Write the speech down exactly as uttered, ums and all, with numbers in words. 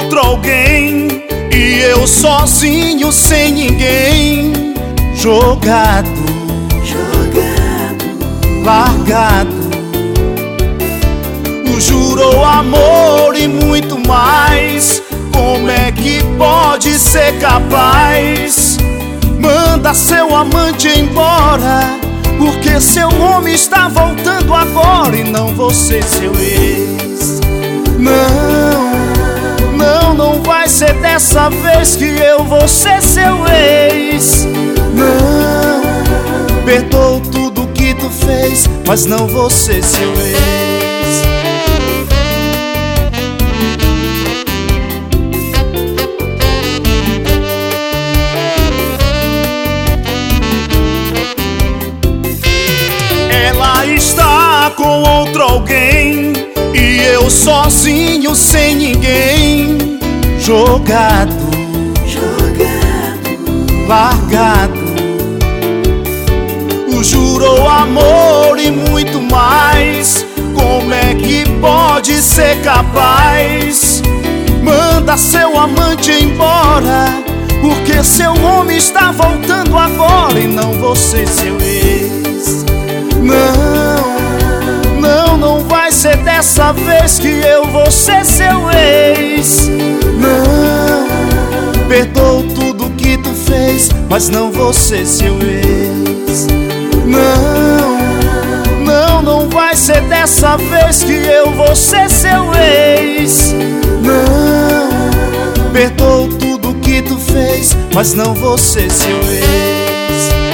outro alguém e eu sozinho sem ninguém, jogado, jogado, largado. Jurou amor e muito mais, como é que pode ser capaz? Manda seu amante embora, porque seu homem está voltando agora e não você, seu ex. Não, não, não vai ser dessa vez que eu vou ser seu ex. Não, perdoou tudo que tu fez, mas não vou ser seu ex. Está com outro alguém e eu sozinho sem ninguém, jogado, jogado, largado. Jurou amor e muito mais, como é que pode ser capaz? Manda seu amante embora, porque seu homem está voltando agora e não você, seu ex. Não, não, não vai ser dessa vez que eu vou ser seu ex. Não, perdoou tudo que tu fez, mas não vou ser seu ex. Não, não, não vai ser dessa vez que eu vou ser seu ex. Não, perdoou tudo que tu fez, mas não vou ser seu ex.